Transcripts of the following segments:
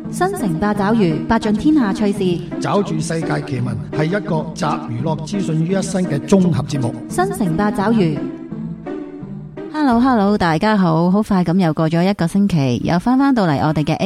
新城八爪魚，八盡天下趣事， 找住世界奇聞，係一個集娛樂資訊於一身嘅綜合節目。 新城八爪魚。Hello， 大家好，好快咁又過咗一個星期，又翻到嚟我哋嘅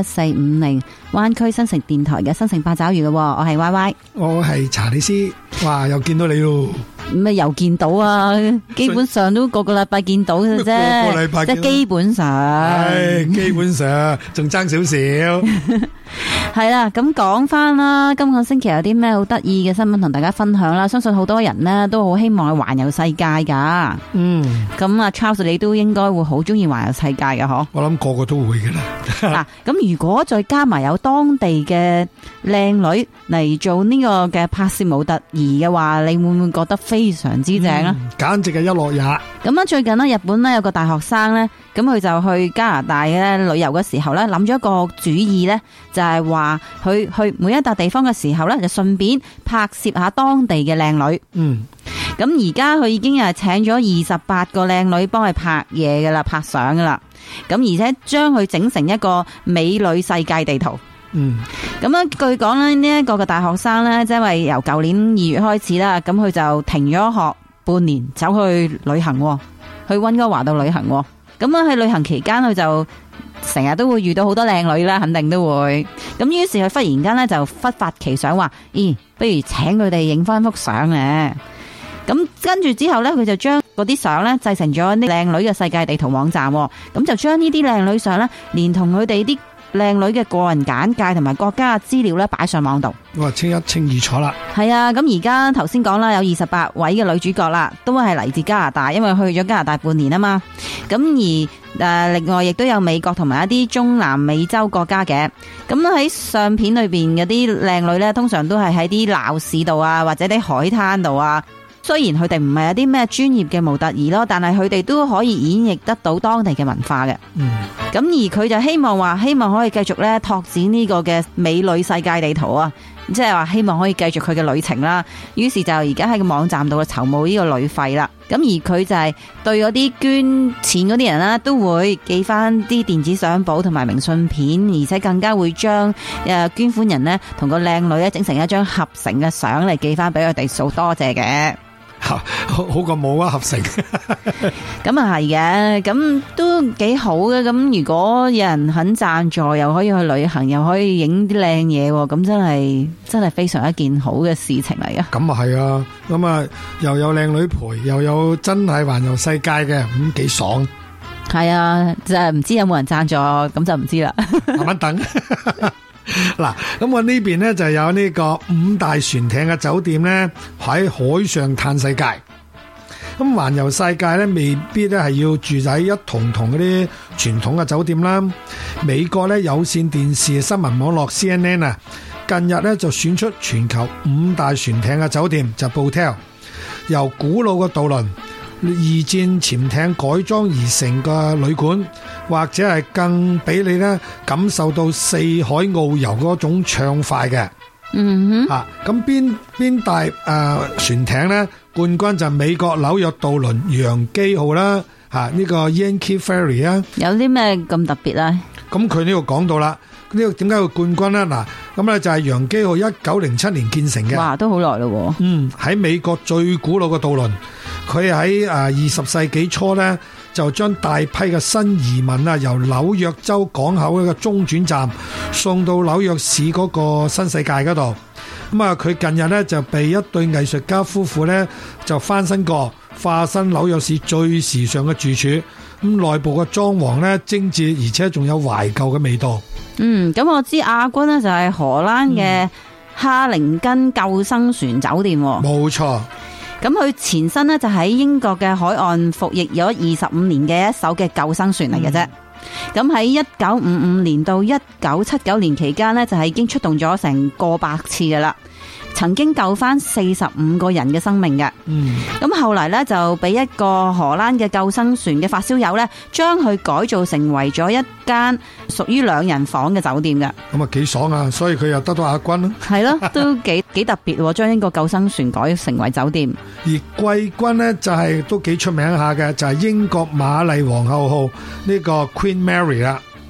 AM1450灣區新城電台嘅新城八爪魚咯。我係 YY， 我係查理斯，哇，又見到你咯。 咩又見到啊？基本上都個禮拜見到嘅啫， 個禮拜即係基本上， 基本上仲爭少少。 係啦，咁講翻啦，今個星期有啲咩好得意嘅新聞同大家分享啦。相信好多人呢都好希望去環遊世界噶。咁啊 Charles 你都應該會好中意環遊世界嘅嗬？ 我諗個個都會噶啦。 嗱，咁如果再加埋有當地嘅靚女嚟做呢個嘅拍攝模特兒嘅話，你會唔會覺得非常之正啊？ 簡直係一樂也。 咁啊，最近呢，日本呢有個大學生呢，咁佢就去加拿大嘅旅遊嘅時候呢，諗咗一個主意呢，就係話去每一笪地方嘅時候呢，就順便拍攝下當地嘅靚女。咁而家佢已經係請咗28個靚女幫佢拍嘢噶啦，拍相噶啦。咁而且將佢整成一個美女世界地圖。咁樣據講咧，呢一個嘅大學生呢，即係由舊年2月開始啦，咁佢就停咗學半年，走去旅行，去溫哥華度旅行。咁啊喺旅行期間，佢就成日都會遇到好多靚女啦，肯定都會。咁於是佢忽然間呢，就忽發奇想話，不如請佢哋影翻幅相咧。咁跟住之後呢，佢就將嗰啲相呢製成咗啲靚女嘅世界地圖網站。咁就將呢啲靚女相呢，連同佢哋啲靚女嘅個人簡介同埋國家嘅資料呢擺上網度。 哇，清一清二楚啦。係啊，咁而家頭先講啦，有28位嘅女主角啦，都係嚟自加拿大，因為去咗加拿大半年啊嘛。咁而另外亦都有美國同埋一啲中南美洲國家嘅。咁喺相片裏邊嗰啲靚女呢，通常都係喺啲鬧市度啊，或者啲海灘度啊。雖然佢哋唔係有啲咩專業嘅模特兒咯，但係佢哋都可以演繹得到當地嘅文化嘅。咁而佢就希望可以繼續咧拓展呢個嘅美女世界地圖啊，即係話希望可以繼續佢嘅旅程啦。於是就而家喺個網站度籌募呢個旅費啦。咁而佢就係對嗰啲捐錢嗰啲人啦，都會寄翻啲電子相簿同埋明信片，而且更加會將捐款人呢同個靚女咧整成一張合成嘅相嚟寄翻俾佢哋做多謝嘅。 好過冇啊，合成。 咁啊係嘅，咁都幾好嘅。咁如果有人肯贊助，又可以去旅行，又可以影啲靚嘢，咁真係非常一件好嘅事情嚟嘅。 咁啊係啊，咁啊又有靚女陪，又有真係環遊世界嘅，咁幾爽。 係啊，就係唔知有冇人贊助，咁就唔知啦。 慢慢等。嗱，咁我呢邊呢就有呢個5大船艇嘅酒店呢，喺海上嘆世界。咁環遊世界呢，未必咧係要住喺一同嗰啲傳統嘅酒店啦。美國呢有線電視新聞網絡 CNN 啊，近日呢就選出全球5大船艇嘅酒店，就報 hotel， 由古老嘅渡輪、2戰潛艇改裝而成嘅旅館，或者係更俾你咧感受到四海遨遊嗰種暢快嘅。咁邊大船艇呢？冠軍就美國紐約渡輪洋基號啦，呢個 Yankee Ferry 啊。有啲咩咁特別咧？咁佢呢度講到啦，呢個點解會冠軍呢？嗱，咁咧就係洋基號1907年建成嘅。哇，都好耐咯。喺美國最古老嘅渡輪，佢喺20世紀初呢，就將大批嘅新移民啊，由紐約州港口一個中轉站送到紐約市嗰個新世界嗰度。咁啊，佢近日呢，就被一對藝術家夫婦呢，就翻新過，化身紐約市最時尚嘅住處。咁內部嘅裝潢呢，精緻，而且仲有懷舊嘅味道。咁我知亞軍呢，就係荷蘭嘅哈靈根救生船酒店。冇錯。咁佢前身呢，就喺英國嘅海岸服役咗25年嘅一艘嘅救生船嚟嘅啫。咁喺1955年到1979年期間呢，就係已經出動咗成過百次噶啦。曾經救翻45個人嘅生命嘅。咁後嚟呢，就俾一個荷蘭嘅救生船嘅發燒友呢，將佢改造成為咗一間屬於2人房嘅酒店嘅。咁啊幾爽啊！所以佢又得到亞軍咯。係咯，都幾特別，將一個救生船改成為酒店。而季軍呢，就係都幾出名下嘅，就係英國瑪麗皇后號呢個 Queen Mary 啦。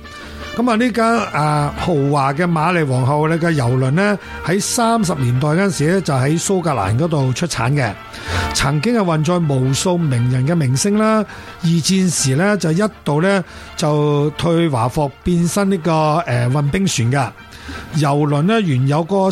咁啊呢間豪華嘅瑪麗皇后嘅郵輪呢，喺30年代嗰陣時咧就喺蘇格蘭嗰度出產嘅，曾經係運載無數名人嘅明星啦。二戰時呢，就一度呢，就退華服變身呢個運兵船噶。郵輪呢，原有嗰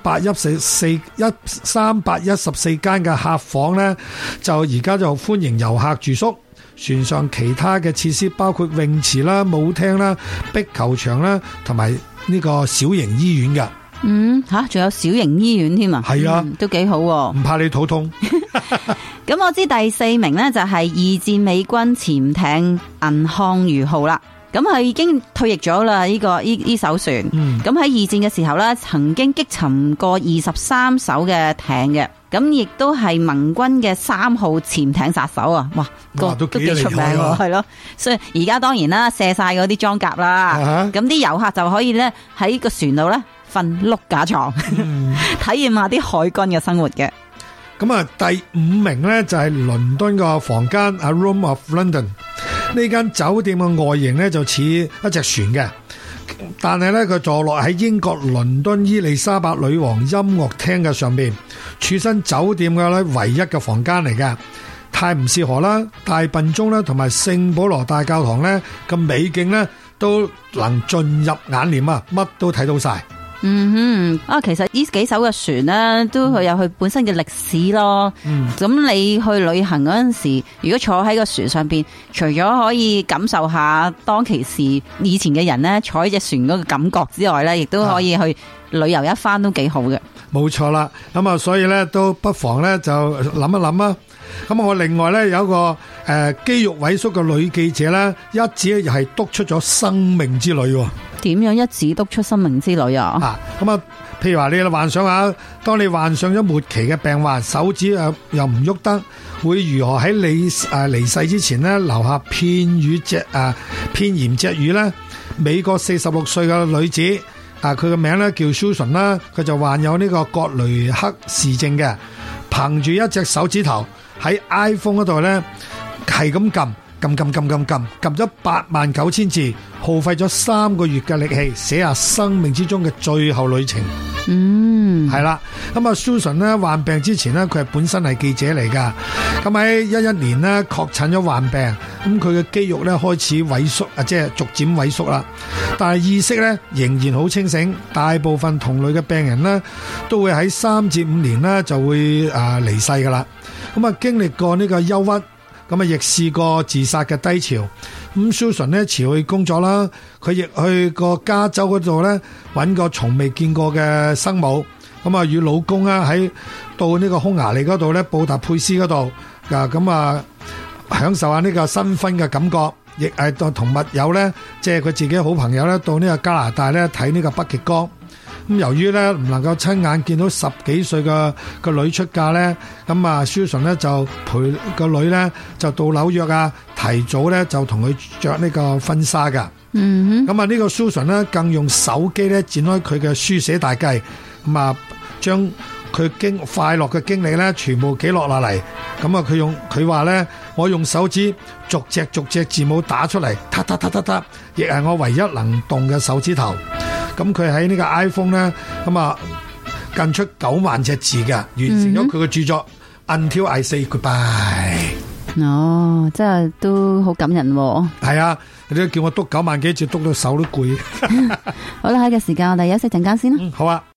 314間嘅客房呢，就而家就歡迎遊客住宿。船上其他嘅設施包括泳池啦、舞廳啦、壁球場啦，同埋呢個小型醫院嘅。 仲有小型醫院添啊？ 係啊， 都幾好喎。 唔怕你肚痛。 咁我知第4名呢，就係二戰美軍潛艇銀漢魚號啦。咁佢已經退役咗啦，呢艘船。咁喺二戰嘅時候呢，曾經擊沉過23艘嘅艇嘅。咁亦都係盟軍嘅3號潛艇殺手啊！哇，都幾出名喎，係咯。所以而家當然啦，卸晒嗰啲裝甲啦。咁啲遊客就可以咧喺個船度咧瞓碌架床，體驗下啲海軍嘅生活嘅。 咁啊，第5名咧就係倫敦個房間啊 Room of London。呢間酒店嘅外形咧就似一隻船嘅。但係咧，佢坐落喺英國倫敦伊麗莎白女王音樂廳嘅上邊，處身酒店嘅咧唯一嘅房間嚟嘅。泰晤士河啦、大笨鐘啦，同埋聖保羅大教堂咧嘅美景咧，都能進入眼簾啊！乜都睇到晒。 其實呢幾艘嘅船呢，都佢有佢本身嘅歷史咯。咁你去旅行嗰陣時，如果坐喺個船上邊，除咗可以感受下當其時以前嘅人呢坐喺隻船嗰個感覺之外呢，亦都可以去旅遊一番，都幾好嘅。 冇錯啦，咁啊，所以呢，都不妨呢，就諗一諗啊。咁我另外呢，有一個肌肉萎縮嘅女記者呢，一指又係督出咗生命之旅。 點樣一指督出生命之旅啊？ 咁啊，譬如話你幻想下，當你患上咗末期嘅病患，手指又唔喐得，會如何喺你離世之前呢留下片言隻語呢？美國46歲嘅女子佢嘅名呢叫 Susan 啦，佢就患有呢個葛雷克氏症嘅，憑住一隻手指頭喺 iPhone 嗰度呢係咁撳咗89000字，耗費咗3個月嘅力氣，寫下生命之中嘅最後旅程。係啦。咁啊 Susan 呢患病之前呢，佢係本身係記者嚟噶。咁喺11年呢確診咗患病，咁佢嘅肌肉呢開始萎縮，即係逐漸萎縮啦。但係意識呢仍然好清醒。大部分同類嘅病人呢都會喺3至5年呢就會離世噶啦。咁啊經歷過呢個憂鬱。咁啊，亦試過自殺嘅低潮。咁 Susan 呢辭去工作啦，佢亦去過加州嗰度呢揾個從未見過嘅生母。咁啊，與老公喺到呢個匈牙利嗰度呢，布達佩斯嗰度咁啊，享受下呢個新婚嘅感覺。亦係同密友呢，即係佢自己好朋友呢，到呢個加拿大呢睇呢個北極光。咁由於咧唔能夠親眼見到10幾歲嘅個女出嫁咧，咁啊 Susan 咧就陪個女咧就到紐約啊，提早咧就同佢着呢個婚紗噶。咁啊呢個 Susan 咧更用手機咧展開佢嘅書寫大計，咁啊將佢快樂嘅經歷咧全部記錄落嚟。咁啊佢話咧，我用手指逐隻字母打出嚟，嗒，亦係我唯一能動嘅手指頭。咁佢喺呢個 iPhone 咧，咁啊近出9萬隻字嘅，完成咗佢嘅著作。Until I say goodbye。 真係都好感人。 係啊，你都叫我督9萬幾字，督到手都攰。 好啦，喺個時間我哋休息陣間先啦。 好啊。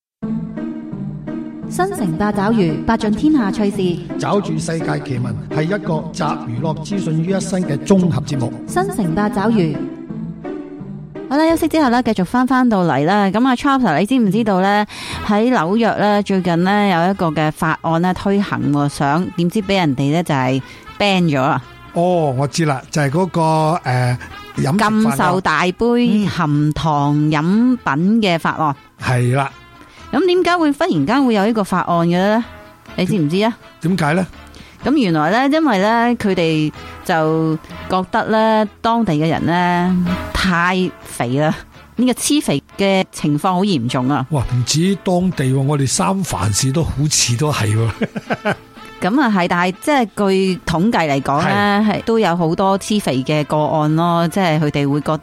新城八爪魚，八盡天下趣事， 找住世界奇聞，係一個集娛樂資訊於一身嘅綜合節目。 新城八爪魚。好啦，休息之後咧，繼續翻到嚟啦。咁啊 Charles， 你知唔知道咧？喺紐約咧，最近咧有一個嘅法案咧推行，想點知俾人哋咧就係 ban 咗啦。 我知啦，就係嗰個禁售大杯含糖飲品嘅法案。係啦。 咁點解會忽然間會有呢個法案嘅咧？你知唔知啊？ 點解咧？ 咁原來咧，因為咧佢哋就覺得咧當地嘅人咧太肥啦，呢個黐肥嘅情況好嚴重啊！ 哇，唔止當地，我哋三藩市都好似都係。 咁啊係，但係即係據統計嚟講咧，係都有好多黐肥嘅個案咯，即係佢哋會覺得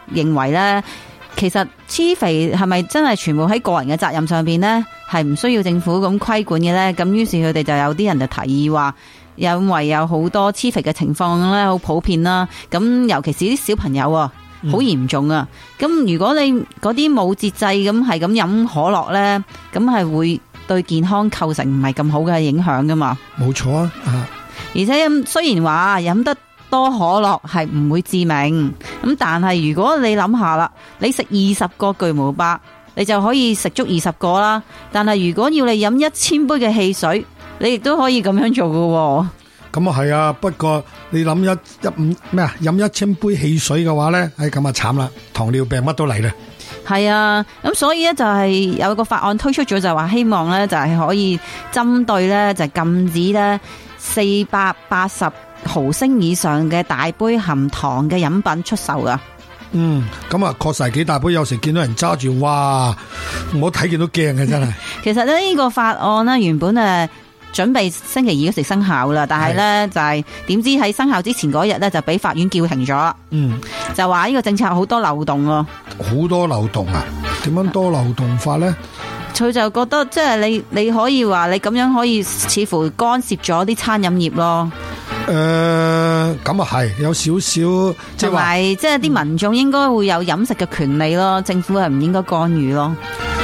認為咧，其實黐肥係咪真係全部喺個人嘅責任上邊呢？係唔需要政府咁規管嘅呢？咁於是佢哋就有啲人就提議話，因為有好多黐肥嘅情況咧，好普遍啦。咁尤其是啲小朋友啊，好嚴重啊。咁如果你嗰啲冇節制咁係咁飲可樂呢，咁係會對健康構成唔係咁好嘅影響噶嘛。 冇錯啊， 而且雖然話飲得多可樂係唔會致命，咁但係如果你諗下啦，你食20個巨無霸，你就可以食足20個啦。但係如果要你飲1000杯嘅汽水，你亦都可以咁樣做噶。 咁啊係啊，不過你諗飲1000杯汽水嘅話咧，咁啊慘啦，糖尿病乜都嚟啦。係啊，咁所以咧就係有個法案推出咗，就話希望咧就係可以針對咧就禁止咧480毫升以上嘅大杯含糖嘅飲品出售噶。 咁啊確實係幾大杯，有時見到人揸住，哇！我睇見都驚嘅真係。 其實咧呢個法案呢，原本準備星期2嗰時生效啦，但係咧就係點知喺生效之前嗰日咧就俾法院叫停咗。就話呢個政策好多漏洞喎。 好多漏洞啊？點樣多漏洞法咧？ 佢就覺得即係你可以話你咁樣可以似乎干涉咗啲餐飲業咯。 咁啊係有少少，即係話即係啲民眾應該會有飲食嘅權利咯，政府係唔應該干預咯。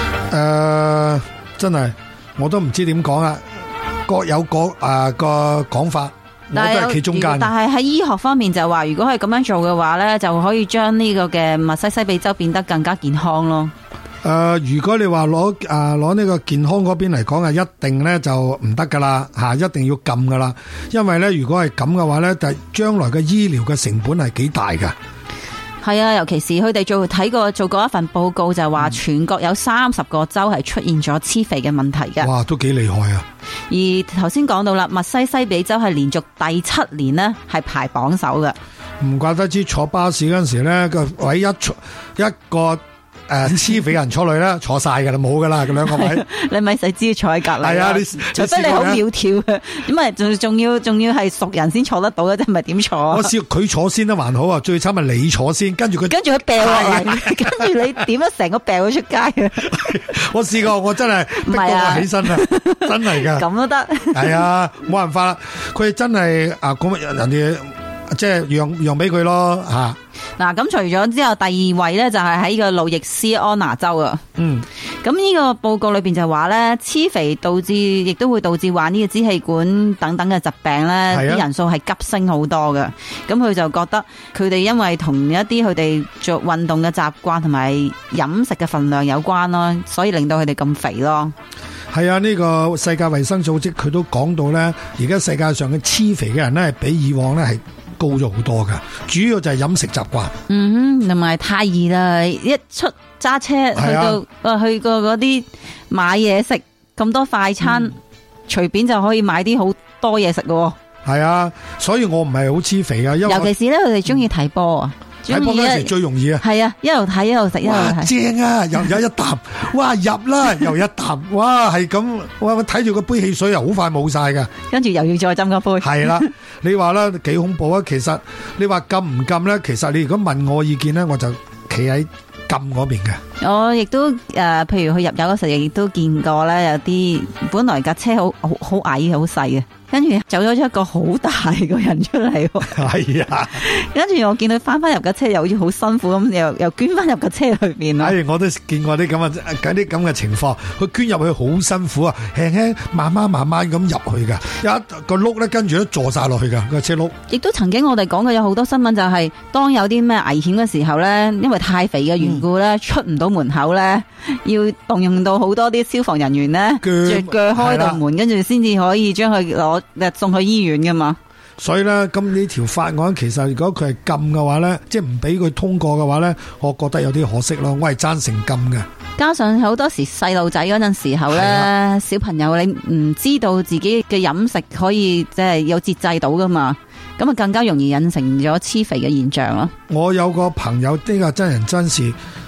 真係我都唔知點講啊，各有個講法，我都係企中間。 但係喺醫學方面就話，如果係咁樣做嘅話咧，就可以將呢個嘅密西西比州變得更加健康咯。 如果你話攞呢個健康嗰邊嚟講啊，一定咧就唔得噶啦吓，一定要禁噶啦。因為咧如果係咁嘅話咧，就將來嘅醫療嘅成本係幾大噶。 係啊，尤其是佢哋做過一份報告，就話全國有30個州係出現咗黐肥嘅問題嘅。 哇，都幾厲害啊！ 而頭先講到啦，密西西比州係連續第7年呢係排榜首嘅。 唔怪得知坐巴士嗰陣時咧，個位一個黐肥人坐落去啦，坐晒噶啦，冇噶啦，嗰兩個位。你咪使知坐喺隔籬。係啊，除非你好苗條嘅，咁啊仲要係熟人先坐得到嘅，即係咪點坐？我試過佢坐先都還好啊，最慘係你坐先，跟住佢掉落嚟，跟住你點樣成個掉咗出街啊！ 我試過，我真係逼到我起身啊，真係噶。 咁都得？ 係啊，冇辦法啦，佢真係咁人哋即係讓俾佢咯吓。 嗱，咁除咗之後，第2位咧就係喺個路易斯安那州啊。咁呢個報告裏邊就話咧，黐肥亦都會導致患呢個支氣管等等嘅疾病咧，啲人數係急升好多嘅。咁佢就覺得佢哋因為同一啲佢哋做運動嘅習慣同埋飲食嘅份量有關咯，所以令到佢哋咁肥咯。 係啊，呢個世界衛生組織佢都講到咧，而家世界上嘅黐肥嘅人咧，係比以往咧係高咗好多噶，主要就係飲食習慣。同埋太易啦，一出揸車去過嗰啲買嘢食，咁多快餐，隨便就可以買啲好多嘢食嘅。 係啊，所以我唔係好黐肥啊，因為尤其是咧，佢哋中意睇波啊。 睇波嗰時最容易啊！ 係啊，一路睇一路食，一路睇。 正啊，又有一啖，哇入啦，又一啖，哇係咁，哇我睇住個杯汽水又好快冇晒噶， 跟住又要再斟個杯。 係啦，你話啦幾恐怖啊！其實你話禁唔禁咧？其實你如果問我意見咧，我就企喺禁嗰邊嘅。我亦都譬如去入油嗰時，亦都見過咧，有啲本來架車好矮好細嘅。跟住走咗一個好大個人出嚟， 係啊！ 跟住我見佢翻入架車，又好似好辛苦咁，又捐翻入架車裏邊。 我都見過啲咁嘅情況，佢捐入去好辛苦啊，輕輕慢慢咁入去噶，一個轆咧跟住都坐晒落去噶個車轆。 亦都曾經我哋講過有好多新聞，就係當有啲咩危險嘅時候咧，因為太肥嘅緣故咧，出唔到門口咧，要動用到好多啲消防人員咧，鋸開道門，跟住先至可以將佢送去醫院噶嘛。 所以咧，咁呢條法案其實如果佢係禁嘅話咧，即係唔俾佢通過嘅話咧，我覺得有啲可惜咯。我係贊成禁嘅。加上好多時細路仔嗰陣時候咧，小朋友你唔知道自己嘅飲食可以即係有節制到噶嘛，咁啊更加容易引成咗黐肥嘅現象咯。我有個朋友呢個真人真事，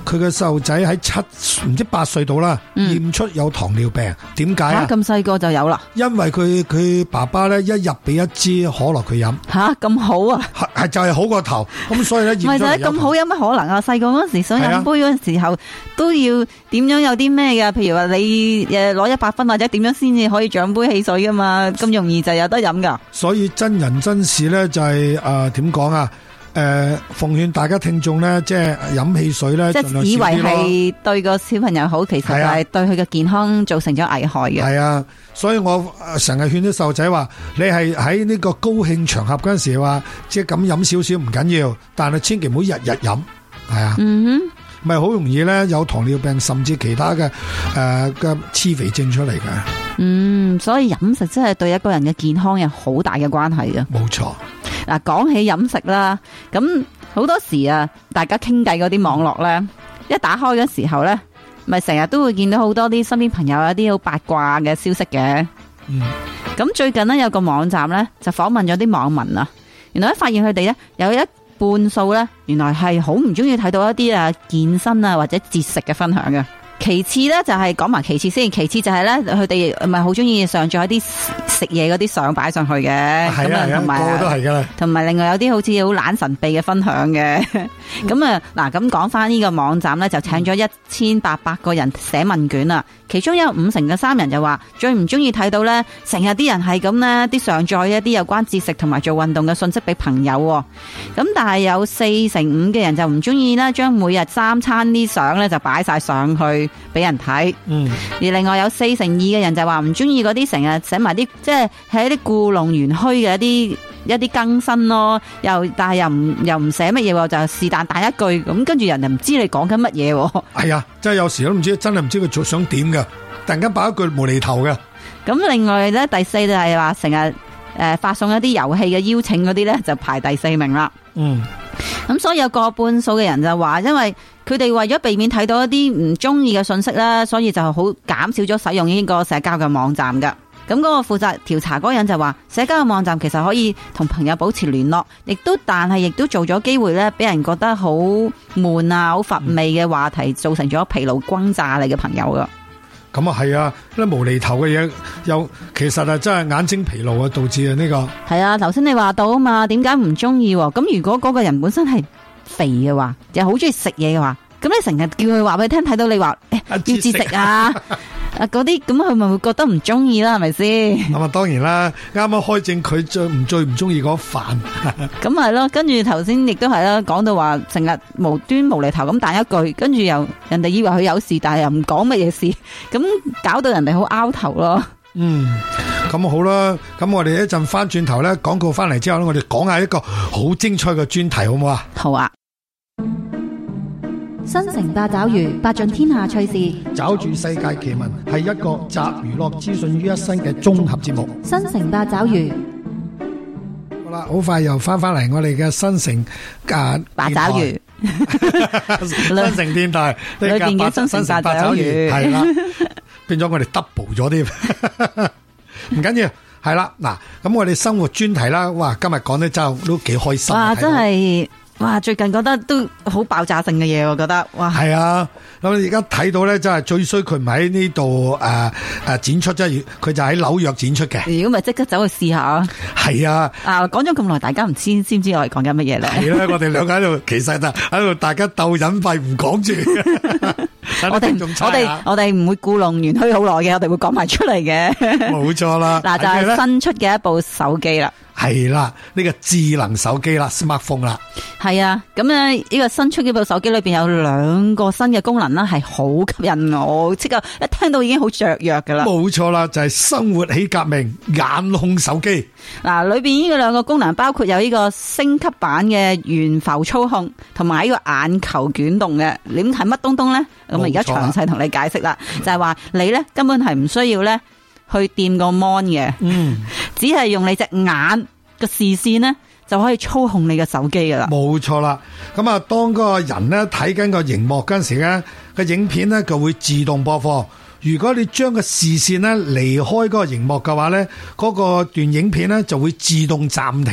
佢嘅細路仔喺唔知8歲到啦，驗出有糖尿病。點解啊？ 咁細個就有啦？ 因為佢爸爸咧一日俾一支可樂佢飲。 吓，咁好啊？ 係就係好過頭，咁所以咧驗出嚟有糖。 咪就係咁好，有乜可能啊？細個嗰時想飲杯嗰陣時候，都要點樣有啲咩噶？譬如話你攞100分或者點樣先至可以獎杯汽水噶嘛？咁容易就有得飲噶。所以真人真事咧就係點講啊？奉勸大家聽眾咧，即係飲汽水咧， 即係以為係對個小朋友好，其實就係對佢嘅健康造成咗危害嘅。係啊，所以我成日勸啲細路仔話，你係喺呢個高興場合嗰陣時話，即係咁飲少少唔緊要，但係千祈唔好日日飲，係啊。咪好容易咧有糖尿病，甚至其他嘅黐肥症出嚟嘅。 所以飲食真係對一個人嘅健康有好大嘅關係嘅。 冇錯。 嗱，講起飲食啦，咁好多時啊，大家傾偈嗰啲網絡咧，一打開嘅時候咧，咪成日都會見到好多啲身邊朋友有啲好八卦嘅消息嘅。咁最近呢，有個網站咧就訪問咗啲網民啊，原來發現佢哋咧有一半數咧，原來係好唔中意睇到一啲健身啊或者節食嘅分享嘅。其次咧就係講埋其次先，其次就係咧佢哋咪好中意上載一啲食嘢嗰啲相擺上去嘅，咁啊同埋個個都係噶啦，同埋另外有啲好似好懶神秘嘅分享嘅，咁啊嗱，咁講翻呢個網站咧就請咗1800個人寫問卷啦，其中有53%人就話最唔中意睇到咧成日啲人係咁咧啲上載一啲有關節食同埋做運動嘅信息俾朋友，咁但係有45%嘅人就唔中意咧將每日3餐啲相咧就擺晒上去俾人睇，而另外有42%嘅人就話唔中意嗰啲成日寫埋啲即係喺啲故弄玄虛嘅一啲更新咯，但係又唔寫乜嘢，就是但彈一句咁，跟住人就唔知你講緊乜嘢。係啊， 真係有時都唔知，真係唔知佢做想點㗎，突然間擺一句無厘頭嘅。 咁另外咧第4就係話成日發送一啲遊戲嘅邀請嗰啲咧就排第4名啦。咁所以有過半數嘅人就話，因為佢哋為咗避免睇到一啲唔中意嘅信息啦，所以就好減少咗使用呢個社交嘅網站噶。咁嗰個負責調查嗰個人就話，社交嘅網站其實可以同朋友保持聯絡，但係亦都做咗機會咧，俾人覺得好悶啊、好乏味嘅話題，造成咗疲勞轟炸你嘅朋友噶。 咁啊係啊，啲無厘頭嘅嘢又其實啊真係眼睛疲勞啊，導致啊呢個。係啊，頭先你話到啊嘛，點解唔中意？咁如果嗰個人本身係肥嘅話，又好中意食嘢嘅話，咁你成日叫佢話俾你聽，睇到你話要節食啊嗰啲，咁佢咪會覺得唔中意啦，係咪先？咁啊當然啦，啱啱開正佢最唔中意嗰飯。咁係咯，跟住頭先亦都係啦，講到話成日無端無厘頭咁彈一句，跟住又人哋以為佢有事，但係又唔講乜嘢事，咁搞到人哋好拗頭咯。咁好啦，咁我哋一陣翻轉頭咧，廣告翻嚟之後咧，我哋講下一個好精彩嘅專題，好唔好啊？好啊！新城八爪魚，八盡天下趣事，找住世界奇聞，係一個集娛樂資訊於一身嘅綜合節目。新城八爪魚，好啦，好快又翻嚟我哋嘅新城八爪魚，新城電台裏邊嘅新城八爪魚係啦，變咗我哋 double 咗添，唔緊要，係啦，嗱，咁我哋生活專題啦，哇，今日講得真係都幾開心，哇，真係。哇！最近覺得都好爆炸性嘅嘢，我覺得哇，係啊！咁而家睇到咧，真係最衰佢唔喺呢度展出啫，佢就喺紐約展出嘅。如果咪即刻走去試下。係啊！講咗咁耐，大家唔知我哋講緊乜嘢咧？係啦，我哋兩個喺度，其實喺度大家鬥隱蔽，唔講住。我哋唔會故弄玄虛好耐嘅，我哋會講埋出嚟嘅。冇錯啦。嗱，就係新出嘅一部手機啦。係啦，呢個智能手機啦 ，smartphone 啦。係啊，咁咧呢個新出嘅部手機裏邊有2個新嘅功能啦，係好吸引我，即刻一聽到已經好雀躍噶啦。冇錯啦，就係生活起革命眼控手機。嗱，裏邊呢個2個功能包括有呢個升級版嘅懸浮操控，同埋呢個眼球捲動嘅。你係乜東東咧？咁我而家詳細同你解釋啦，就係話你咧根本係唔需要咧去掂個 mon 嘅，只係用你隻眼個視線咧就可以操控你嘅手機噶啦。冇錯啦，咁啊，當嗰個人咧睇緊個熒幕嗰陣時咧，個影片咧就會自動播放。如果你將個視線咧離開嗰個熒幕嘅話咧，嗰個段影片咧就會自動暫停嘅。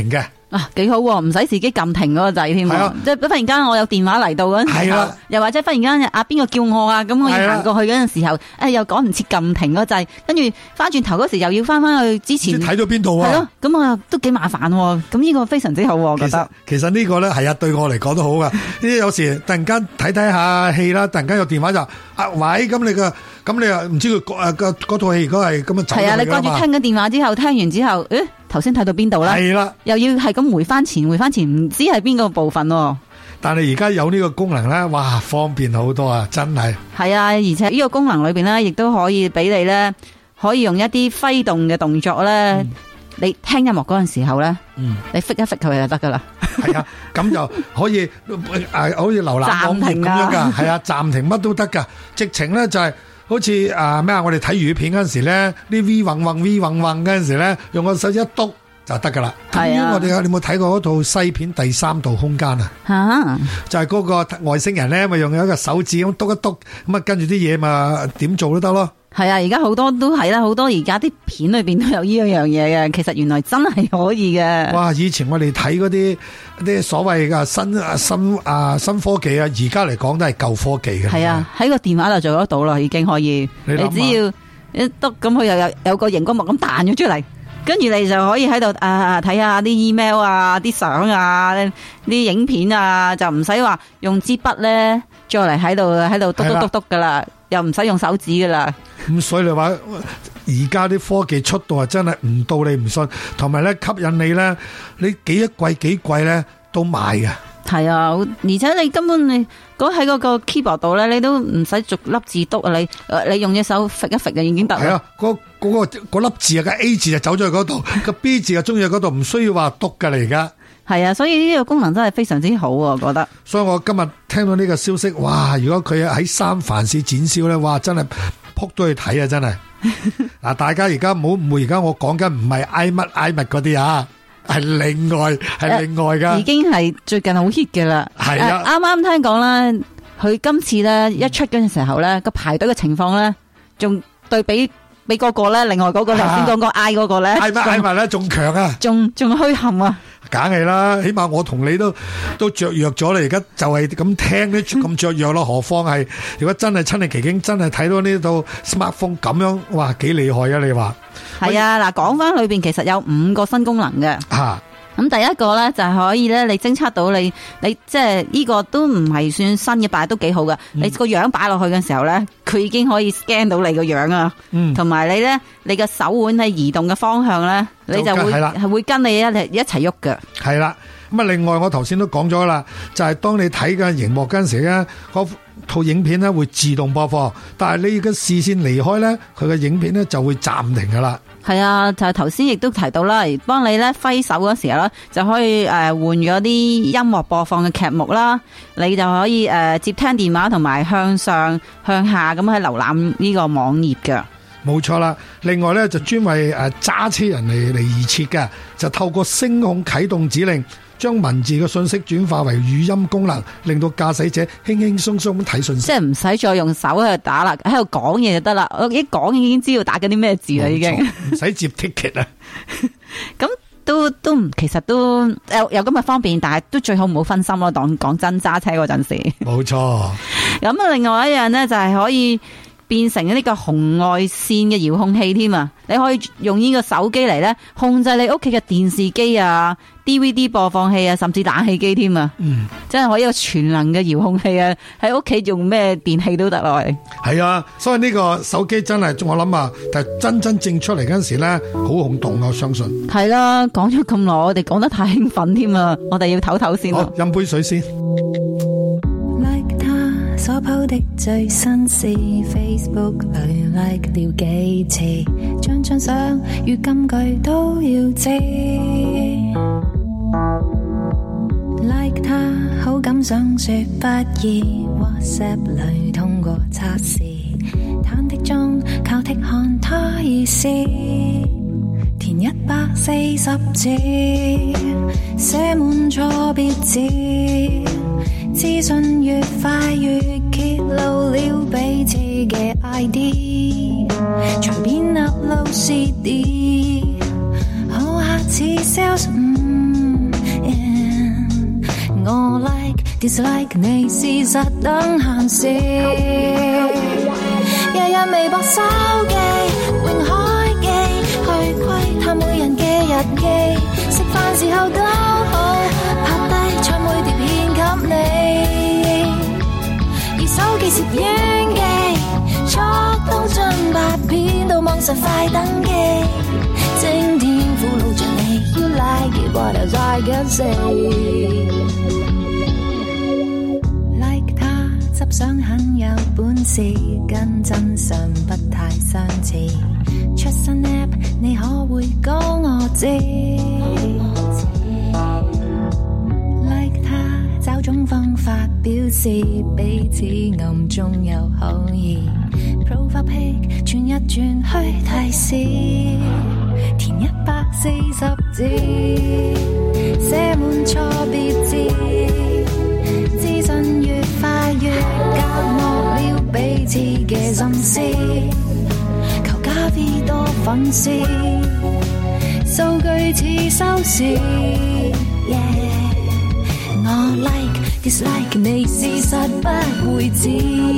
幾好喎，唔使自己撳停嗰個掣添喎，即係忽然間我有電話嚟到嗰陣時候，又或者忽然間邊個叫我啊，咁我要行過去嗰陣時候，又趕唔切撳停嗰個掣，跟住翻轉頭嗰時又要翻去之前， 睇到邊度啊？ 係咯，咁我又都幾麻煩喎，咁呢個非常之好，我覺得。其實呢個咧係啊，對我嚟講都好噶。呢有時突然間睇下戲啦，突然間有電話就喂，咁你又唔知佢嗰套戲如果係咁樣走咗去㗎嘛？係啊，你掛住聽緊電話之後，聽完之後，頭先睇到邊度啦？係啦，又要係咁回翻前，唔知係邊個部分喎。但係而家有呢個功能咧，哇，方便好多啊！真係。係啊，而且呢個功能裏邊咧，亦都可以俾你咧，可以用一啲揮動嘅動作咧，你聽音樂嗰陣時候咧，你揈一揈佢就得噶啦。係啊，咁就可以好似瀏覽網頁咁樣噶，係啊，暫停乜都得噶，直情咧就係。好似咩啊？我哋睇粵語片嗰陣時咧，啲 V 嗡嗡 V 嗡嗡嗰陣時咧，用個手一篤就得噶啦。係啊，我哋你有冇睇過嗰套西片《第三度空間》啊？吓，就係嗰個外星人咧，咪用一個手指咁篤一篤，咁啊跟住啲嘢咪點做都得咯。係啊，而家好多都係啦，好多而家啲片裏邊都有呢樣嘢嘅。其實原來真係可以嘅。哇！以前我哋睇嗰啲所謂嘅新科技啊，而家嚟講都係舊科技嘅。係啊，喺個電話就做得到啦，已經可以。你只要一篤，咁佢又有個熒光幕咁彈咗出嚟，跟住你就可以喺度睇下啲 email 啊、啲相啊、啲影片啊，就唔使話用支筆咧再嚟喺度篤噶啦。又唔使用手指噶啦，咁所以你話而家啲科技出到啊，真係唔到你唔信，同埋咧吸引你咧，你幾貴咧都買嘅。係啊，而且你根本你喺嗰個 keyboard 度咧，你都唔使逐粒字篤啊，你用隻手揈一揈就已經得啦。係啊，嗰粒字啊，個 A 字就走咗去嗰度，個 B 字就中咗去嗰度，唔需要話篤噶啦而家。係啊，所以呢個功能真係非常之好啊，我覺得。所以我今日聽到呢個消息，哇！如果佢喺三藩市展銷咧，哇！真係撲到去睇啊，真係。嗱，大家而家唔好誤會，而家我講緊唔係 iMac 嗰啲啊，係另外噶。已經係最近好 hit 嘅啦。係啊，啱啱聽講啦，佢今次咧一出嗰陣時候咧，個排隊嘅情況咧，仲對比嗰個咧，另外嗰個頭先講個 i 嗰個咧，iMac 咧仲強啊，仲虛撼啊。梗係啦，起碼我同你都雀躍咗啦，而家就係咁聽都咁雀躍咯，何況係如果真係親歷其境，真係睇到呢套 smartphone 咁樣，哇，幾厲害啊！你話係啊？嗱，講翻裏邊其實有5個新功能嘅。咁第一個咧就係可以咧，你偵測到你即係呢個都唔係算新嘅，但係都幾好嘅。你個樣擺落去嘅時候咧，佢已經可以 scan 到你個樣啊。同埋你咧，你嘅手腕係移動嘅方向咧，你就會跟你一齊喐嘅。係啦，咁啊，另外我頭先都講咗啦，就係當你睇嘅熒幕嗰陣時咧，嗰套影片咧會自動播放，但係你嘅視線離開咧，佢嘅影片咧就會暫停噶啦。係啊，就係頭先亦都提到啦，幫你咧揮手嗰時候咧，就可以換咗啲音樂播放嘅劇目啦，你就可以接聽電話同埋向上向下咁去瀏覽呢個網頁嘅。冇錯啦，另外咧就專為揸車人嚟而設嘅，就透過聲控啟動指令，將文字嘅信息轉化為語音功能，令到駕駛者輕輕鬆鬆咁睇信息。即係唔使再用手喺度打啦，喺度講嘢就得啦。我一講已經知道打緊啲咩字啦，已經唔使接 ticket 啊。咁都其實都有咁嘅方便，但係都最好唔好分心咯。講真，揸車嗰陣時。冇錯。咁啊，另外一樣咧就係可以變成呢個紅外線嘅遙控器添啊！你可以用呢個手機嚟咧控制你屋企嘅電視機啊、DVD 播放器啊，甚至冷氣機添啊！真係可以有全能嘅遙控器啊！喺屋企用咩電器都得落嚟。係啊，所以呢個手機真係我諗啊，但係真正出嚟嗰陣時咧，好轟動啊！我相信係啦，講咗咁耐，我哋講得太興奮添啊！我哋要唞唞先。好，飲杯水先。所 po 的最新事 Facebook 裏 like 了幾次，張相與金句都要知。like 他好感想說不易 ，WhatsApp 裏通過測試，忐忑中靠剔看他意思，填140字，寫滿錯別字。資訊越快越揭露了彼此嘅 ID， 隨便 upload CD， 好客似 sales， dislike 你事實等閒事，日日微博手機永海記去窺探每人嘅日記，食飯時候都好拍低唱每碟獻給你，而手機攝影機速到盡拍片到網上快登記，整天俘虜着你 You like it what else I can say， like 他執相很有本事，跟真相不太相似，出新 app 你可會講我知， like 他找種方法表示彼此暗中有好意， profile pic 轉一轉去提示，填140字，寫滿錯別字，資訊越快越隔膜了彼此嘅心思，求加 V 多粉絲，數據似收視，我 like dislike 你事實不會知，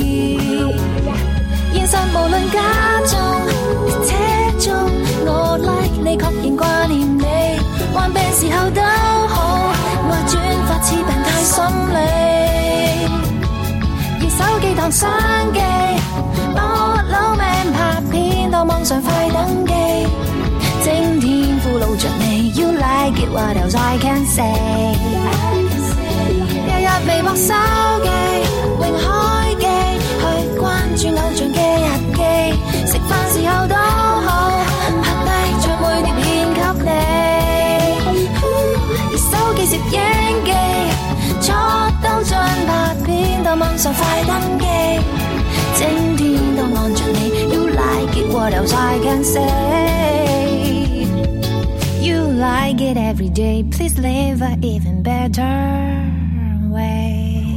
現實無論假中且中，我 like 你確認掛念你，患病時候都好，我轉發似病態心理，而手機當相機，我老命拍片到網上快登記，整天俘虜着你 You like it what else I can say， 日日微博手機永海記去關注偶像嘅日記，食飯時候都好拍低唱每碟獻給你，而手機攝影機速到盡拍片到網上快登記，整天都望着你 You like it what else I can say， You like it every day please live an even better way。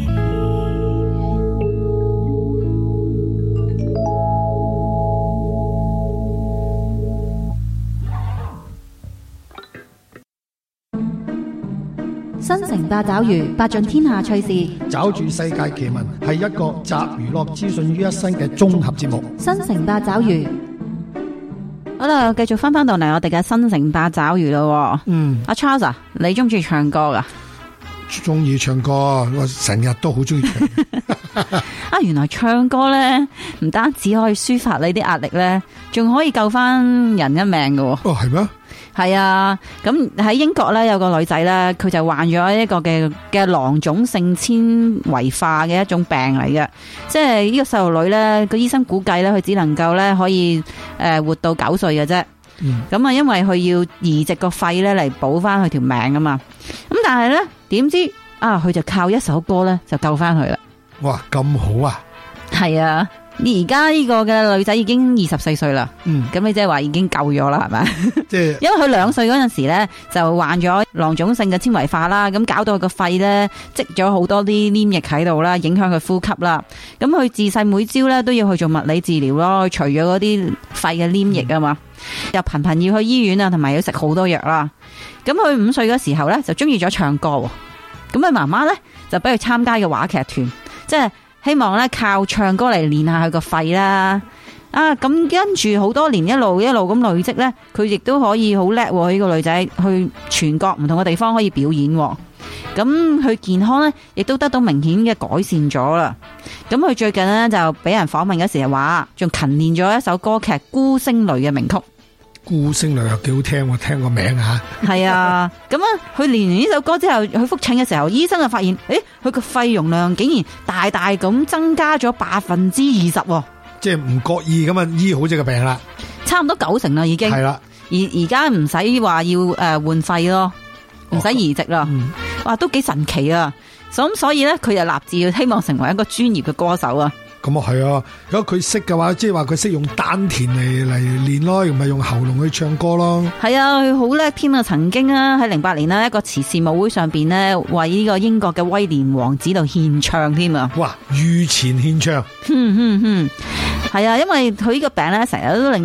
新城八爪魚，八盡天下趣事。 找住世界奇聞係一個集娛樂資訊於一身嘅綜合節目。 新城八爪魚，好啦，繼續翻到嚟我哋嘅新城八爪魚咯。阿 Charles 啊，你中唔中意唱歌噶？ 中意唱歌，我成日都好中意唱。 啊，原來唱歌咧唔單止可以抒發你啲壓力咧，仲可以救翻人一命噶。 哦，係咩？ 係啊，咁喺英國咧有個女仔咧，佢就患咗一個嘅囊腫性纖維化嘅一種病嚟嘅，即係呢個細路女咧，個醫生估計咧佢只能夠咧可以活到9歲嘅啫。咁啊，因為佢要移植個肺咧嚟補翻佢條命啊嘛。咁但係咧，點知啊，佢就靠一首歌咧就救翻佢啦。 哇，咁好啊！ 係啊。而家呢個嘅女仔已經24歲啦，咁你即係話已經救咗啦，係咪？即係因為佢2歲嗰陣時咧就患咗囊腫性嘅纖維化啦，咁搞到佢個肺咧積咗好多啲黏液喺度啦，影響佢呼吸啦。咁佢自細每朝咧都要去做物理治療咯，除咗嗰啲肺嘅黏液啊嘛，又頻頻要去醫院啊，同埋要食好多藥啦。咁佢5歲嗰時候咧就中意咗唱歌，咁佢媽媽咧就俾佢參加嘅話劇團，即係希望咧靠唱歌嚟練下佢個肺啦，咁跟住好多年一路咁累積咧，佢亦都可以好叻喎。呢個女仔去全國唔同嘅地方可以表演，咁佢健康咧亦都得到明顯嘅改善咗啦。咁佢最近咧就俾人訪問嗰時話，仲勤練咗一首歌劇《孤星淚》嘅名曲。 孤星淚又幾好聽，我聽個名啊。係啊，咁佢練完呢首歌之後，去復診嘅時候，醫生就發現，佢個肺容量竟然大大咁增加咗20%， 即係唔覺意咁啊醫好隻個病啦， 差唔多90%啦已經。係啦，而家唔使話要換肺咯，唔使移植啦，哇，都幾神奇啊！所以咧，佢就立志要希望成為一個專業嘅歌手啊。 咁啊係啊，如果佢識嘅話，即係話佢識用丹田嚟練咯，唔係用喉嚨去唱歌咯。係啊，佢好叻添啊！曾經啊喺08年啦一個慈善舞會上邊呢，為呢個英國嘅威廉王子度獻唱添啊！ 哇，御前獻唱。 係啊，因為佢呢個病咧成日都令到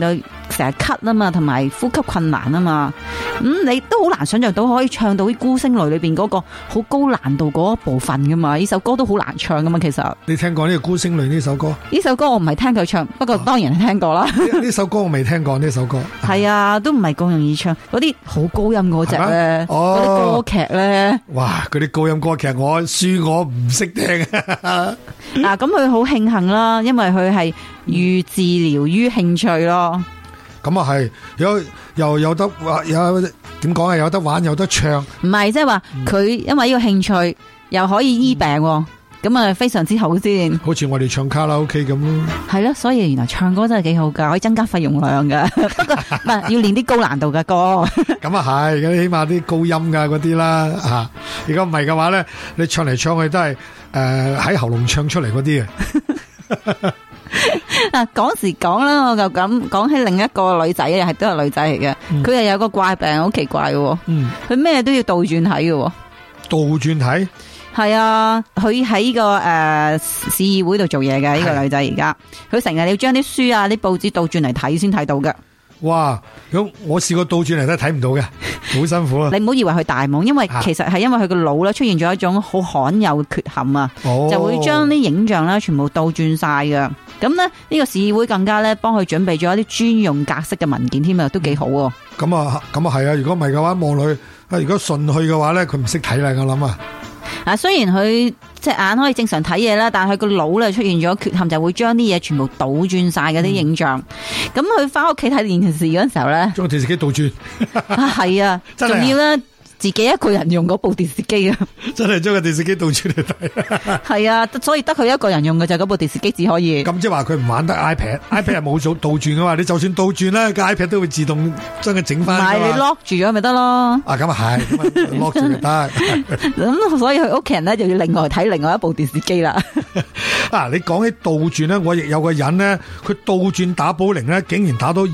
成日咳啊嘛，同埋呼吸困難啊嘛，你都好難想象到可以唱到啲孤星淚裏邊嗰個好高難度嗰一部分噶嘛，呢首歌都好難唱噶嘛，其實。 你聽過呢個孤星淚呢首歌？ 呢首歌我唔係聽佢唱，不過當然係聽過啦。 呢首歌我未聽過呢首歌。 係啊，都唔係咁容易唱，嗰啲好高音嗰隻咧，嗰啲歌劇咧。哇， 嗰啲高音歌劇我唔識聽。 嗱，咁佢好慶幸啦，因為佢係寓治療於興趣咯。 咁啊係，又有得有點講啊，有得玩有得唱。 唔係，即係話佢因為呢個興趣又可以醫病，咁啊非常之好先。 好似我哋唱卡拉 OK 咁咯。 係咯，所以原來唱歌真係幾好噶，可以增加肺容量噶。不過唔係要練啲高難度嘅歌。 咁啊係，咁起碼啲高音噶嗰啲啦吓。如果唔係嘅話咧，你唱嚟唱去都係喺喉嚨唱出嚟嗰啲嘅。 嗱，講時講啦，我就咁講起另一個女仔，又係都係女仔嚟嘅，佢又有個怪病，好奇怪嘅，佢咩都要倒轉睇嘅。 倒轉睇？ 係啊，佢喺呢個市議會度做嘢嘅呢個女仔，而家佢成日要將啲書啊、啲報紙倒轉嚟睇先睇到嘅。 哇！咁我試過倒轉嚟都睇唔到嘅，好辛苦啊！ 你唔好以為佢大懵，因為其實係因為佢個腦咧出現咗一種好罕有嘅缺陷啊，就會將啲影像咧全部倒轉晒嘅。咁咧呢個市議會更加咧幫佢準備咗一啲專用格式嘅文件添啊，都幾好喎。 咁啊係啊！如果唔係嘅話，望落去如果順去嘅話咧，佢唔識睇啦，我諗啊。 雖然佢隻眼可以正常睇嘢啦，但係佢個腦咧出現咗缺陷，就會將啲嘢全部倒轉晒嗰啲影像。咁佢翻屋企睇電視嗰陣時候咧， 將電視機倒轉。 係啊，仲要咧自己一個人用嗰部電視機啊！ 真係將個電視機倒轉嚟睇。 係啊，所以得佢一個人用嘅就嗰部電視機只可以。 咁即係話佢唔玩得 iPad 係冇做倒轉噶嘛？你就算倒轉咧，個 iPad 都會自動將佢整翻。 唔係你 lock 住咗咪得咯？ 啊，咁啊係，咁 lock 住就得。 咁所以佢屋企人咧就要另外睇另外一部電視機啦。 啊，你講起倒轉咧，我亦有個人咧，佢倒轉打保齡咧，竟然打到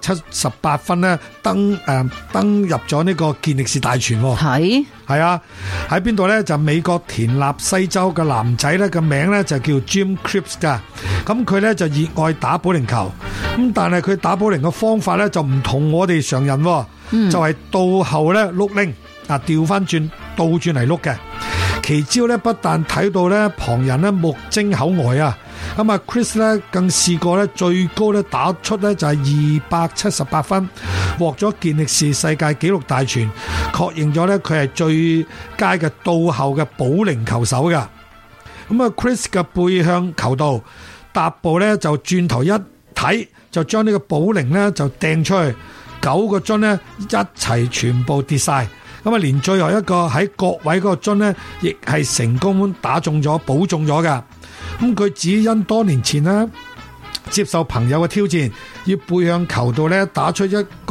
278分咧，登入咗呢個健力士大全。係啊，喺邊度咧？就美國田納西州嘅男仔咧，個名咧就叫 Jim Cripps 噶。咁佢咧就熱愛打保齡球，咁但係佢打保齡嘅方法咧就唔同我哋常人，就係倒後咧碌鈴啊，調翻轉倒轉嚟碌嘅。奇招咧不但睇到咧旁人咧目睜口呆啊，咁啊 Chris 咧更試過咧最高咧打出咧就係278分，獲咗健力士世界紀錄大全，確認咗咧佢係最佳嘅倒後嘅保齡球手噶。咁啊 Chris 嘅背向球道踏步咧就轉頭一睇，就將呢個保齡咧就掟出去，9個樽咧一齊全部跌晒。咁啊，連最後一個喺角位嗰個樽呢，亦係成功打中咗，保中咗噶。咁佢只因多年前呢接受朋友嘅挑戰，要背向球道呢打出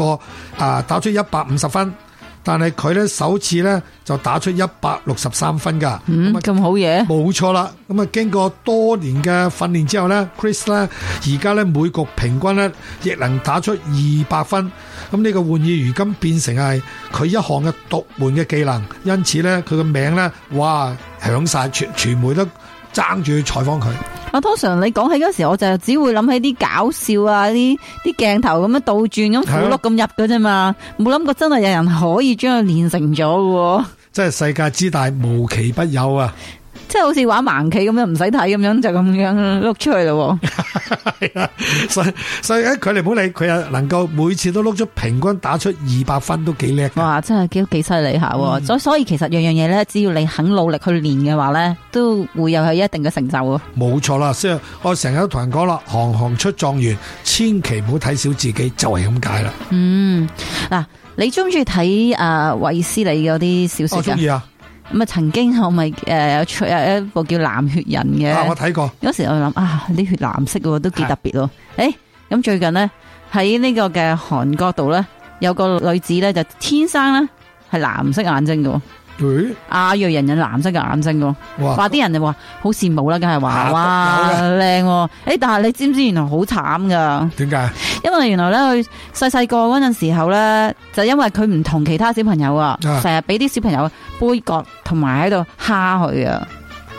150分，但係佢呢首次呢就打出163分噶。 咁好嘢， 冇錯啦。咁啊，經過多年嘅訓練之後呢 Chris 呢而家呢每局平均呢亦能打出200分。咁呢個玩意如今變成係佢一項嘅獨門嘅技能，因此咧佢個名咧，哇響晒，傳媒都爭住去採訪佢。 通常你講起嗰時，我就只會諗起啲搞笑啊，啲鏡頭咁樣倒轉咁符碌咁入嘅啫嘛，冇諗過真係有人可以將佢練成咗嘅。 真係世界之大，無奇不有啊！ 即係好似玩盲棋咁樣，唔使睇咁樣就咁樣碌出去咯。 係啊，所以佢哋唔好理，佢又能夠每次都碌咗平均打出200分，都幾叻。 哇，真係幾犀利下。所以其實樣樣嘢咧，只要你肯努力去練嘅話咧，都會有一定嘅成就。 冇錯啦，所以我成日都同人講啦，行行出狀元，千祈唔好睇小自己，就係咁解啦。 嗱，你中唔中意睇衛斯理嗰啲小說？ 我中意啊。 咁啊，曾經我咪有出一部叫《藍血人》嘅， 我睇過。 有時我諗啲血藍色嘅都幾特別咯。咁最近呢，喺呢個嘅韓國度咧，有個女子咧就天生咧係藍色眼睛嘅。亞裔人有藍色嘅眼睛嘅，話啲人就話好羨慕啦，梗係話哇靚。但係你知唔知原來好慘噶？點解？因為原來咧佢細個嗰陣時候咧，就因為佢唔同其他小朋友啊，成日俾啲小朋友杯葛同埋喺度蝦佢啊。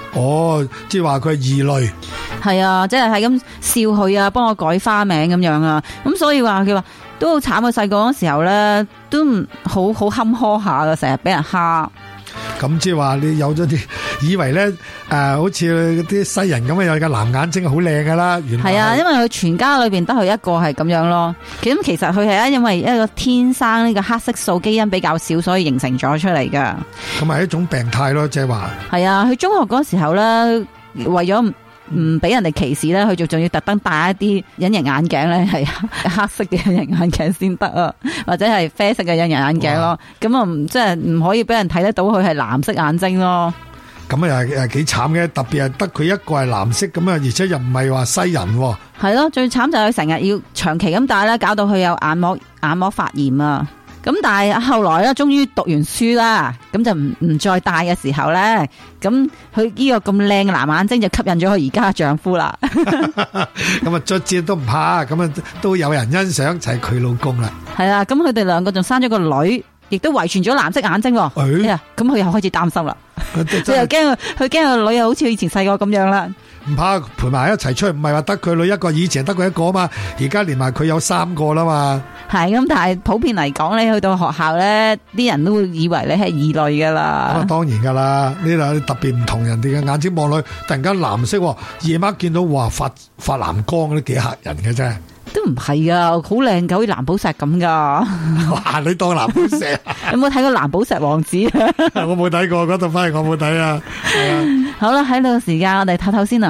哦，即係話佢係異類。 係啊，即係咁笑佢啊，幫我改花名咁樣啊，咁所以話佢話都好慘啊！細個嗰時候咧，都好坎坷下噶，成日俾人蝦。 咁即係話你有咗啲以為咧好似啲西人咁樣有個藍眼睛好靚噶啦，原來係啊，因為佢全家裏邊得佢一個係咁樣咯。咁其實佢係因為一個天生呢個黑色素基因比較少，所以形成咗出嚟噶。 咁係一種病態咯，即係話。 係啊，佢中學嗰時候咧，為咗唔俾人哋歧視咧，佢仲要特登戴一啲隱形眼鏡咧，係黑色嘅隱形眼鏡先得啊，或者係啡色嘅隱形眼鏡咯。咁啊，即係唔可以俾人睇得到佢係藍色眼睛咯。 咁啊，又幾慘嘅，特別係得佢一個係藍色咁啊，而且又唔係話西人。 係咯，最慘就係佢成日要長期咁戴咧，搞到佢有眼膜發炎啊。咁但係後來咧，終於讀完書啦，咁就唔再戴嘅時候咧，咁佢呢個咁靚嘅藍眼睛就吸引咗佢而家嘅丈夫啦。 咁啊，卒之都唔怕，咁啊都有人欣賞，就係佢老公啦。 係啦，咁佢哋兩個仲生咗個女，亦都遺傳咗藍色眼睛。咁佢又開始擔心啦，佢又驚個女又好似以前細個咁樣啦。 唔怕陪埋一齊出去，唔係話得佢女一個，以前得佢一個啊嘛，而家連埋佢有3個啦嘛。 係咁，但係普遍嚟講，你去到學校咧，啲人都會以為你係異類噶啦。 咁啊，當然噶啦，呢度特別唔同人哋嘅眼睛望落去，突然間藍色，夜晚見到哇發藍光都幾嚇人嘅啫。 都唔係啊，好靚噶，好似藍寶石咁噶。 哇！你當藍寶石？ 有冇睇過藍寶石王子？ 我冇睇過，嗰度翻嚟我冇睇啊。 好啦，喺呢個時間我哋唞唞先啊。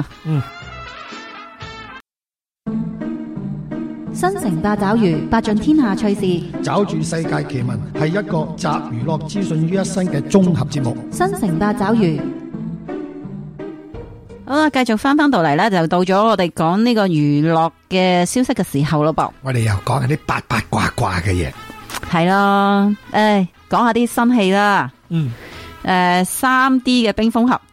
新城八爪魚，八盡天下趣事， 找住世界奇聞，係一個集娛樂資訊於一身嘅綜合節目。 新城八爪魚。 好啦，繼續翻到嚟咧，就到咗我哋講呢個娛樂嘅消息嘅時候咯噃。 我哋又講下啲八卦嘅嘢。 係咯，講下啲新戲啦。3D 嘅冰封俠。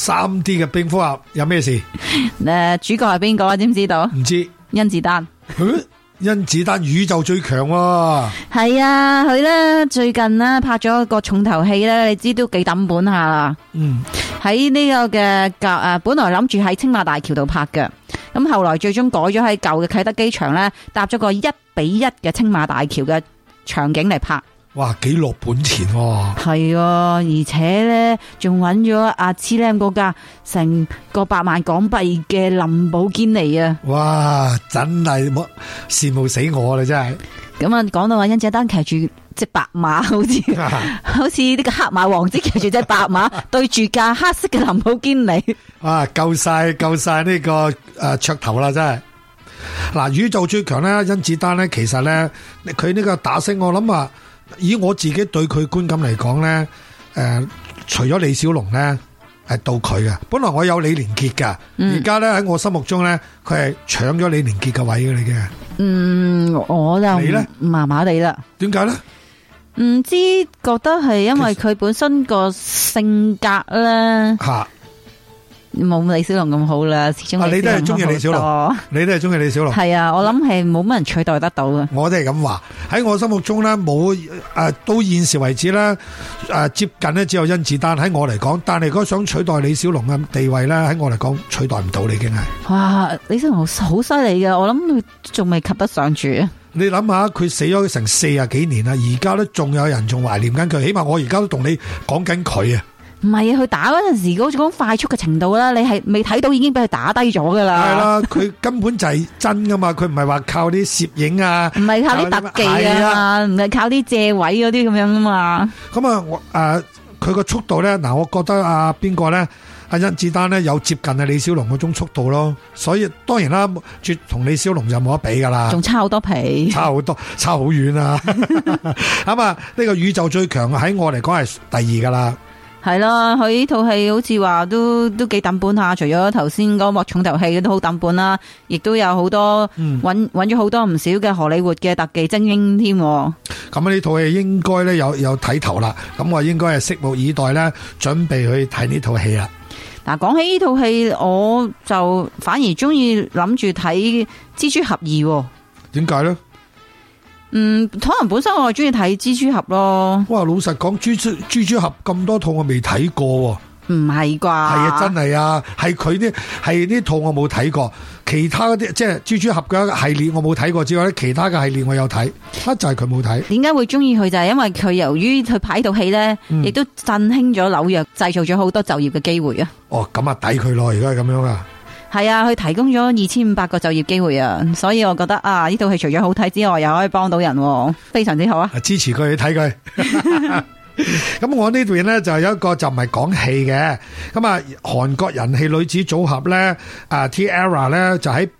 3D 嘅冰封俠有咩事？ 主角係邊個啊？知唔知道？ 唔知。 甄子丹。 甄子丹宇宙最強喎。 係啊，佢咧最近咧拍咗個重頭戲咧，你知都幾抌本下啦。喺呢個嘅本來諗住喺青馬大橋度拍嘅，咁後來最終改咗喺舊嘅啟德機場咧，搭咗個1:1嘅青馬大橋嘅場景嚟拍。 哇，幾落本錢喎！ 係啊，而且咧仲揾咗阿黐靚嗰架成個100萬港幣嘅林寶堅尼啊！ 哇，真係羨慕死我啦，真係。 咁啊，講到話甄子丹騎住隻白馬，好似呢個黑馬王子騎住隻白馬，對住架黑色嘅林寶堅尼。 啊，夠晒呢個噱頭啦，真係。嗱，宇宙最強咧，甄子丹咧，其實咧佢呢個打星，我諗啊。以我自己對佢觀感嚟講咧，除咗李小龍咧，係到佢嘅。本來我有李連杰噶，而家咧喺我心目中咧，佢係搶咗李連杰嘅位嘅嚟嘅。 我就你咧麻麻地啦。 點解咧？ 唔知覺得係因為佢本身個性格咧。冇李小龍咁好啦，始終你都係中意李小龍，你都係中意李小龍。 係啊，我諗係冇乜人取代得到嘅。 我都係咁話，喺我心目中咧，冇到現時為止咧，接近咧只有甄子丹喺我嚟講，但係如果想取代李小龍嘅地位咧，喺我嚟講取代唔到，你已經係。 哇，李小龍好犀利嘅，我諗佢仲未及得上住。 你諗下，佢死咗成40幾年啦，而家都仲有人仲懷念緊佢，起碼我而家都同你講緊佢啊。 唔係啊，佢打嗰陣時嗰種快速嘅程度啦，你係未睇到已經俾佢打低咗噶啦。係啦， 佢根本就係真噶嘛，佢唔係話靠啲攝影啊， 唔係靠啲特技啊，唔係靠啲借位嗰啲咁樣啊嘛。 咁佢個速度咧，嗱，我覺得邊個咧，甄子丹咧有接近李小龍嗰種速度咯，所以當然啦，絕同李小龍就冇得比噶啦， 仲差好多皮， 差好多，差好遠啊。咁啊，呢個宇宙最強喺我嚟講係第2噶啦。 係啦，佢呢套戲好似話都幾抌本下，除咗頭先嗰幕重頭戲都好抌本啦，亦都有好多揾咗好多唔少嘅荷里活嘅特技精英添。 咁呢套戲應該咧有睇頭啦，咁我應該係拭目以待咧，準備去睇呢套戲啦。 嗱，講起呢套戲，我就反而中意諗住睇蜘蛛俠2。 點解咧？ 可能本身我係中意睇蜘蛛俠咯。 哇，老實講，蜘蛛俠咁多套我未睇過， 唔係啩？係啊，真係啊，係佢呢套我冇睇過，其他嗰啲即係蜘蛛俠嘅系列我冇睇過之外咧，其他嘅系列我有睇，就係佢冇睇。 點解會中意佢？就係因為佢由於佢拍呢套戲咧，亦都振興咗紐約，製造咗好多就業嘅機會啊！ 哦，咁啊抵佢咯，而家係咁樣啊！ 係啊，佢提供咗2500個就業機會啊，所以我覺得啊，呢套戲除咗好睇之外，又可以幫到人，非常之好啊！ 支持佢睇佢。咁我呢邊咧就有一個就唔係講戲嘅，咁啊韓國人氣女子組合咧T-ara 咧就喺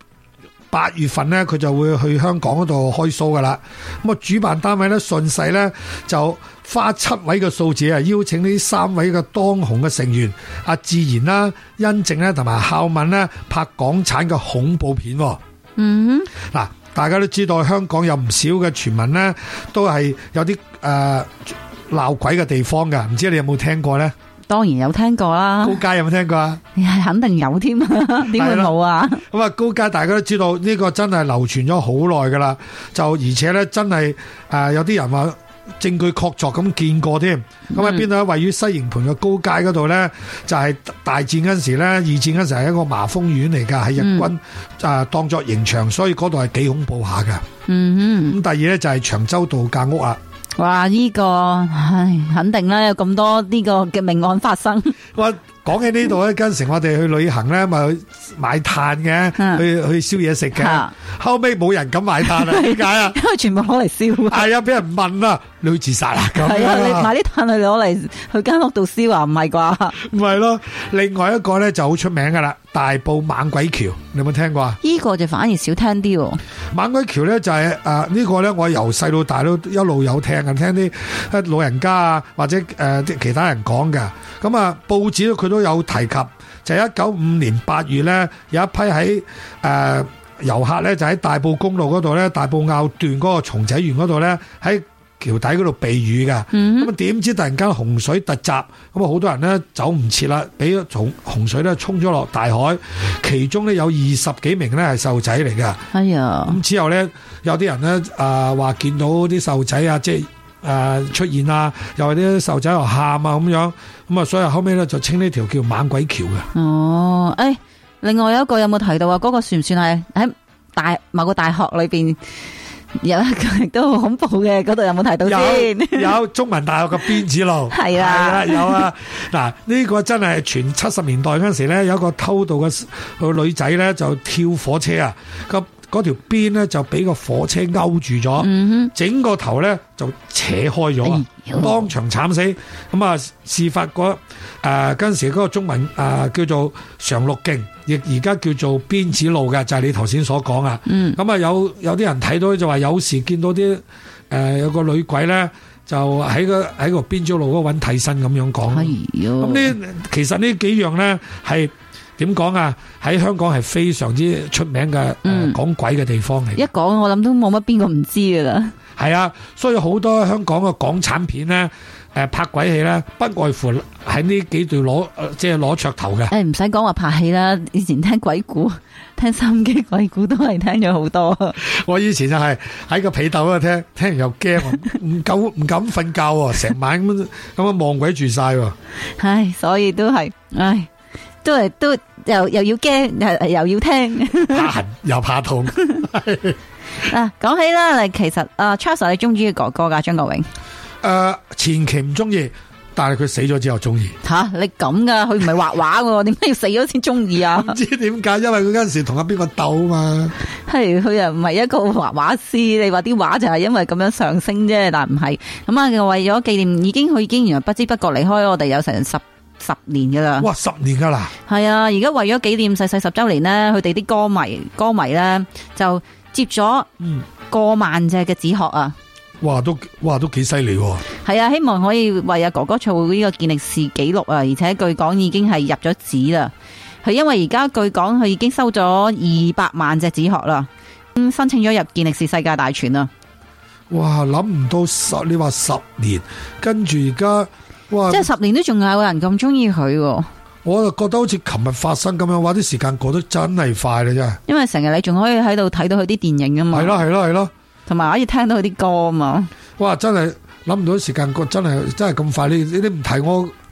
8月份咧佢就會去香港嗰度開 show 噶啦，咁啊主辦單位咧順勢咧就花7位嘅數字啊邀請呢3位嘅當紅嘅成員阿智賢啦、殷靜咧同埋孝敏咧拍港產嘅恐怖片。嗱，大家都知道香港有唔少嘅傳聞咧都係有啲鬧鬼嘅地方㗎，唔知你有冇聽過呢？ 當然有聽過啦。 高街有冇聽過啊？ 肯定有添，點會冇啊？咁啊，高街大家都知道呢個真係流傳咗好耐噶啦，就而且咧真係有啲人話證據確鑿咁見過添。咁喺邊度咧？位於西營盤嘅高街嗰度咧，就係大戰嗰陣時咧，二戰嗰陣時係一個麻風院嚟噶，係日軍當作刑場，所以嗰度係幾恐怖下噶。咁第二咧就係長洲度假屋啊。 哇！呢個唉，肯定啦，有咁多呢個嘅命案發生。 哇！講起呢度咧，嗰陣時我哋去旅行咧，咪去買炭嘅，去燒嘢食嘅。後尾冇人敢買炭啊？點解啊？ 因為全部攞嚟燒。係啊，俾人問啊，你去自殺啊？咁係啊，你買啲炭去攞嚟去間屋度燒啊？唔係啩？ 唔係咯。另外一個咧就好出名噶啦，大埔猛鬼橋，你有冇聽過啊？ 呢個就反而少聽啲。 猛鬼橋咧就係呢個咧，我由細到大都一路有聽啊，聽啲老人家啊或者啲其他人講嘅。咁啊，報紙佢都有提及，就係1955年8月咧，有一批喺遊客咧就喺大埔公路嗰度咧，大埔坳段嗰個松仔園嗰度咧，喺橋底嗰度避雨嘅。咁啊，點知突然間洪水突襲，咁啊好多人咧走唔切啦，俾洪水咧沖咗落大海，其中咧有20幾名咧係細路仔嚟嘅。 哎呀！咁之後咧有啲人咧話見到啲細路仔啊，即係出現啊，又係啲細路仔又喊啊咁樣，咁啊所以後尾咧就稱呢條叫猛鬼橋嘅。 哦，另外有一個有冇提到啊？嗰個算唔算係喺某個大學裏邊有一個亦都好恐怖嘅？嗰度有冇提到先？ 有中文大學嘅鞭子路係啦， 有啊。嗱，呢個真係全70年代嗰陣時咧，有一個偷渡嘅女仔咧就跳火車啊，嗰條鞭咧就俾個火車勾住咗，整個頭咧就扯開咗，當場慘死。咁啊，事發嗰陣時嗰個中文叫做常綠徑，亦而家叫做鞭子路嘅，就係你頭先所講啊。咁啊有啲人睇到就話有時見到啲有個女鬼咧就喺個鞭子路嗰度揾替身咁樣講。咁呢其實呢幾樣咧係。點講啊？喺香港係非常之出名嘅講鬼嘅地方嚟。一講我諗都冇乜邊個唔知噶啦。 係啊，所以好多香港嘅港產片咧，拍鬼戲咧，不外乎喺呢幾度攞噱頭嘅。唔使講話拍戲啦，以前聽鬼故、聽收音機鬼故都係聽咗好多。我以前就係喺個被竇度聽完又驚，唔敢瞓覺，成晚咁樣望鬼住晒。唉，所以都係，都又要驚，又要聽，怕痕又怕痛。講起啦，其實Charles 你中意嘅哥哥噶張國榮？前期唔中意，但係佢死咗之後中意。吓，你咁噶？佢唔係畫畫嘅，點解要死咗先中意啊？唔知點解，因為佢嗰陣時同阿邊個鬥啊嘛。係，佢又唔係一個畫畫師，你話啲畫就係因為咁樣上升啫，但唔係。咁啊，為咗紀念，佢已經原來不知不覺離開我哋有成10年噶啦。哇，10年噶啦。係啊，而家為咗紀念逝世10周年咧，佢哋啲歌迷咧就接咗過萬隻嘅紙鶴啊！哇，都幾犀利喎！係啊，希望可以為阿哥哥做呢個健力士紀錄啊！而且據講已經係入咗紙啦。係因為而家據講佢已經收咗200萬隻紙鶴啦，申請咗入健力士世界大全啊！哇，諗唔到你話10年，跟住而家哇，即係10年都仲有人咁中意佢。我就覺得好似琴日發生咁樣，哇！啲時間過得真係快啦，真係。因為成日你仲可以喺度睇到佢啲電影啊嘛。係咯。同埋可以聽到佢啲歌啊嘛。哇！真係諗唔到時間過真係咁快。你唔提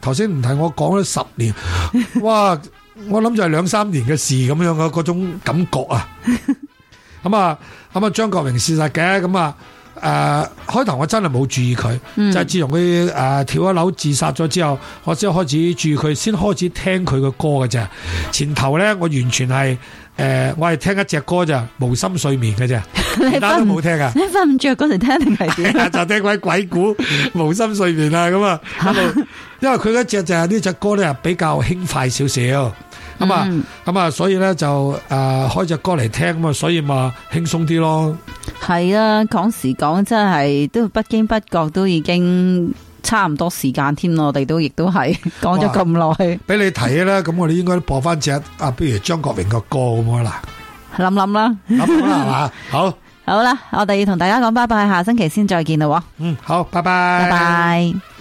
頭先唔提我講咗10年，哇！我諗就係2-3年嘅事咁樣嘅嗰種感覺啊。咁啊張國榮事實嘅，咁啊開頭我真係冇注意佢，就係自從佢跳咗樓自殺咗之後，我先開始注意佢，先開始聽佢嘅歌嘅啫。前頭咧我完全係我係聽一隻歌咋，無心睡眠嘅啫，其他都冇聽啊。 你瞓唔着嗰時聽定係點？ 就聽鬼鬼故無心睡眠啊咁啊，因為佢嗰隻就係呢隻歌咧比較輕快少少，咁啊所以咧就開隻歌嚟聽咁啊，所以咪輕鬆啲咯。 係啊，講時講真係都不經不覺都已經差唔多時間添咯，我哋都亦都係講咗咁耐。 俾你睇啦，咁我哋應該播翻隻不如張國榮個歌咁啦。 諗諗啦， 諗啦係嘛？ 好啦，我哋同大家講拜拜，下星期先再見啦。 好，拜拜， 拜拜。